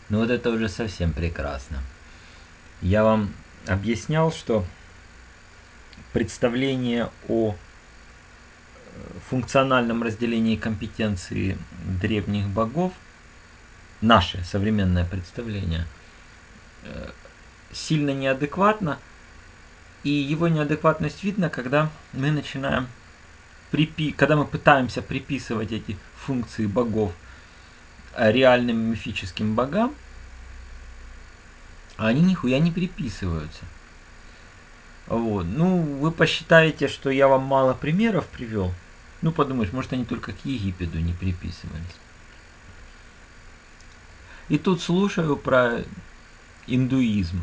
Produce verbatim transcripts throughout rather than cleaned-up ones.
Ну вот это уже совсем прекрасно. Я вам объяснял, что представление о функциональном разделении компетенции древних богов, наше современное представление, сильно неадекватно, и его неадекватность видно, когда мы начинаем припи... когда мы пытаемся приписывать эти функции богов реальным мифическим богам, а они нихуя не приписываются. Вот. Ну, вы посчитаете, что я вам мало примеров привел. Ну, подумаешь, может, они только к Египету не приписывались. И тут слушаю про индуизм.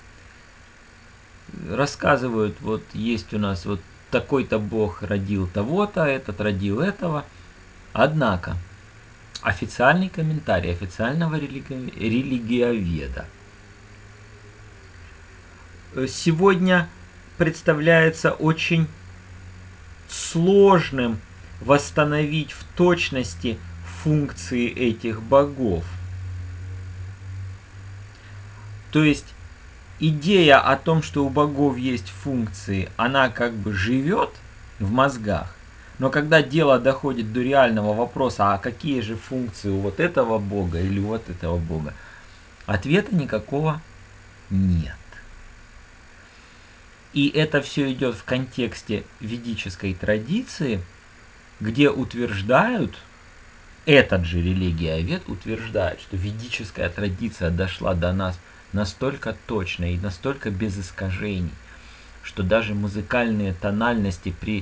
Рассказывают, вот есть у нас вот такой-то бог родил того-то, этот родил этого. Однако, официальный комментарий официального религи... религиоведа сегодня представляется очень сложным восстановить в точности функции этих богов. То есть идея о том, что у богов есть функции, она как бы живет в мозгах, но когда дело доходит до реального вопроса, а какие же функции у вот этого бога или у вот этого бога, ответа никакого нет. И это все идет в контексте ведической традиции, где утверждают, этот же религиовед утверждает, что ведическая традиция дошла до нас настолько точно и настолько без искажений, что даже музыкальные тональности при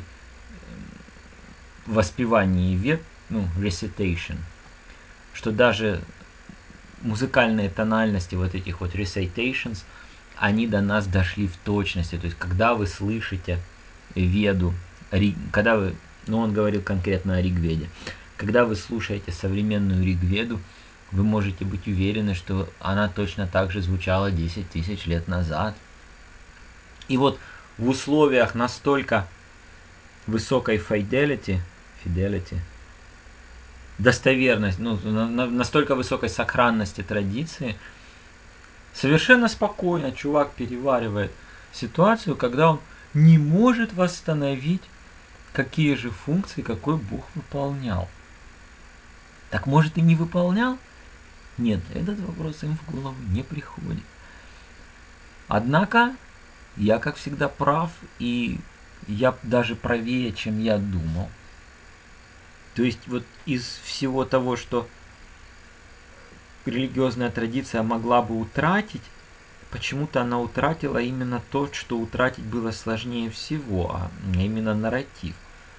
воспевании вед, ну, recitation, что даже музыкальные тональности вот этих вот recitations, они до нас дошли в точности. То есть, когда вы слышите веду, когда вы, ну, он говорил конкретно о Ригведе, когда вы слушаете современную Ригведу, вы можете быть уверены, что она точно так же звучала десять тысяч лет назад. И вот в условиях настолько высокой fidelity, fidelity достоверность, ну, настолько высокой сохранности традиции, совершенно спокойно чувак переваривает ситуацию, когда он не может восстановить, какие же функции какой бог выполнял. Так может и не выполнял? Нет, этот вопрос им в голову не приходит. Однако, я как всегда прав, и я даже правее, чем я думал. То есть вот из всего того, что религиозная традиция могла бы утратить, почему-то она утратила именно то, что утратить было сложнее всего, а именно нарратив.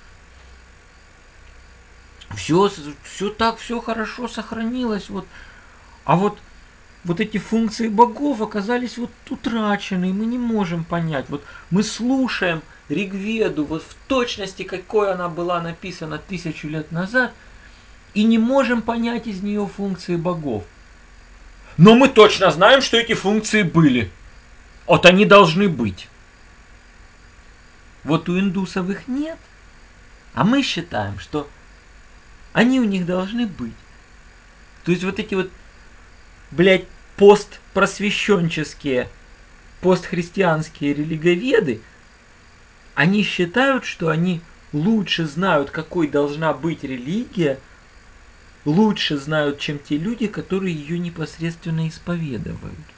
Все, все так, все хорошо сохранилось, вот. А вот, вот эти функции богов оказались вот утрачены, и мы не можем понять. Вот мы слушаем Ригведу вот в точности, какой она была написана тысячу лет назад, и не можем понять из нее функции богов. Но мы точно знаем, что эти функции были. Вот они должны быть. Вот у индусов их нет, а мы считаем, что они у них должны быть. То есть вот эти вот, блядь, постпросвещенческие, постхристианские религоведы, они считают, что они лучше знают, какой должна быть религия, лучше знают, чем те люди, которые ее непосредственно исповедуют.